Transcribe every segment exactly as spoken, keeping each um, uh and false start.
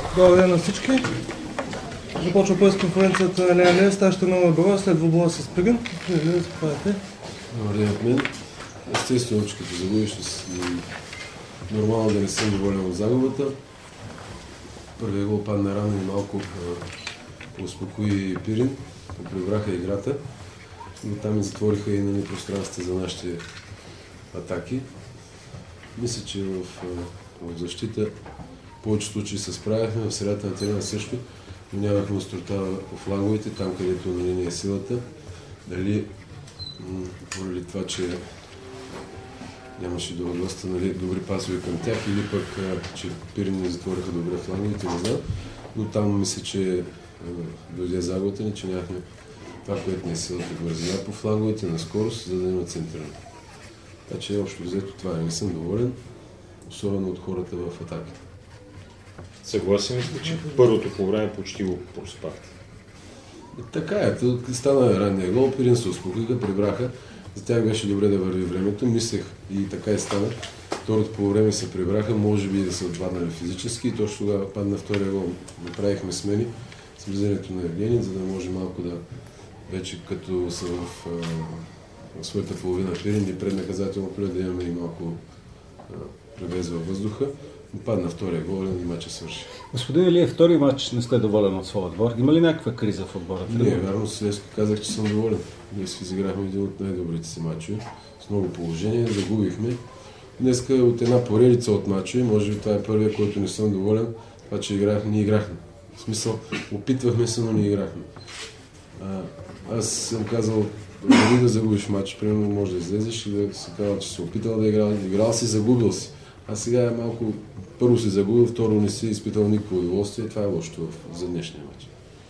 Добър ден на всички. Започва пресконференцията на Лея Лея, ставаща нова броя след двубоя с Пирин. Заповядайте. Добър ден от мен. Естествено, че като загубиш, нормално да не съм доволен от загубата. Първият гол падна рано и малко успокои Пирин, прибраха играта, но там и затвориха и нали, пространствата за нашите атаки. Мисля, че в, в защита в повечето случаи се справяхме, в средата на терена също, но нямахме острота по фланговете, там където нали, не е силата. Дали поради това, че нямаше доста нали, добри пасове към тях или пък, че Пирин не затвориха добре фланговете, не знам. Но там мисля, че дойде загубата ни, че нямахме това, което не е силата, бързина по фланговете, на скорост, за да има центриране. Така че общо взето това не съм доволен, особено от хората в атаки. Съгласен ли сте, че първото по време почти го проспахте? Така е, стана ранния гол, Пирин се успокоиха, прибраха. За тях беше добре да върви времето, мислех и така и стана. Второто по време се прибраха, може би да са отпаднали физически и точно тогава падна втория гол. Направихме смени с влизането на Евгений, за да може малко да вече като са в, в своята половина Пирин и преднаказателно поле да имаме и малко превез във въздуха. Падна втория гол и матча свърши. Господин Илиев, втори матч не сте доволен от своя отбор. Има ли някаква криза в отбора? Не, вярно, днес казах, че съм доволен. Днес изиграхме един от най-добрите си матчове. С много положение, загубихме. Днеска от една поредица от матчове, може би това е първият, който не съм доволен, това, че играхме, не играхме. В смисъл, опитвахме се, но не играхме. А, аз съм казал, дали да загубиш матч, примерно може да излезеш и да си казва, че си опитал да играл, играл си, загубил си. А сега е малко, първо си загубил, второ не си изпитал никакво удоволствие и това е лошото за днешния матч.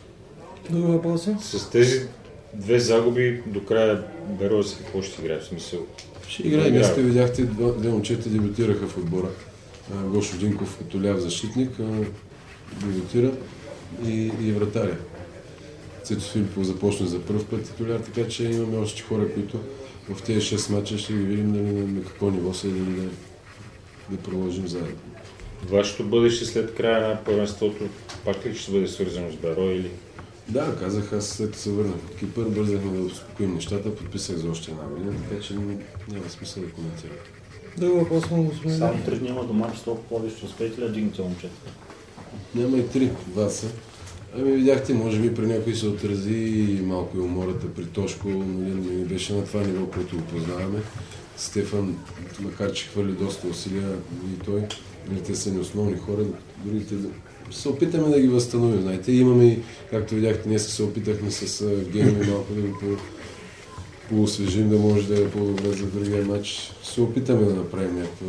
Други въпроси? С тези две загуби до края Берози какво ще играе в смисъл? Ще играе. Днес видяхте, две момчета дебютираха в отбора. Гошо Динков като ляв защитник дебютира и, и вратаря. Цето Филипов започна за първ път титуляр, така че имаме още хора, които в тези шест мача ще ги видим дали на, на какво ниво са и дали да, да продължим заедно. Вашето бъдеще след края на първенството пак ли ще бъде свързано с Беро или? Да, казах, аз след се върнах от Кипър, бързахме да успокоим нещата, подписах за още една година, така че няма смисъл да коментирам. Други въпрос на господин. Само три дни има до матч, толкова повече успеете ли да дигнете момчета? Няма и три, два са. Ами видяхте, може би при някой се отрази малко и умората при Тошко, нали, не беше на това ниво, което го познаваме. Стефан, макар че хвърли доста усилия и той, нали, те са ни основни хора, другите се опитаме да ги възстановим. Знаете, имаме и, както видяхте, днес се опитахме с Евгений малко да го поосвежим, да може да е по-добре за другия матч. Се опитаме да направим някаква,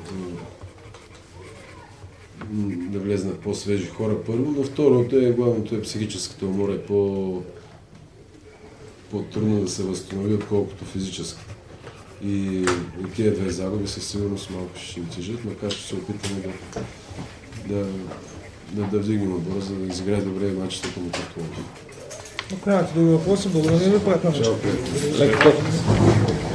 да влезнат по-свежи хора първо, но второто е, главното е психическата умора, е по, по-трудно да се възстанови, отколкото физическата. И, и тия две загуби със сигурност малко ще им тежат, макар ще се опитаме да, да, да, да вдигнем отбора, за да изиграе добре матчите към Картула. Ако нямате други въпроси, благодаря ви, приятна вечер.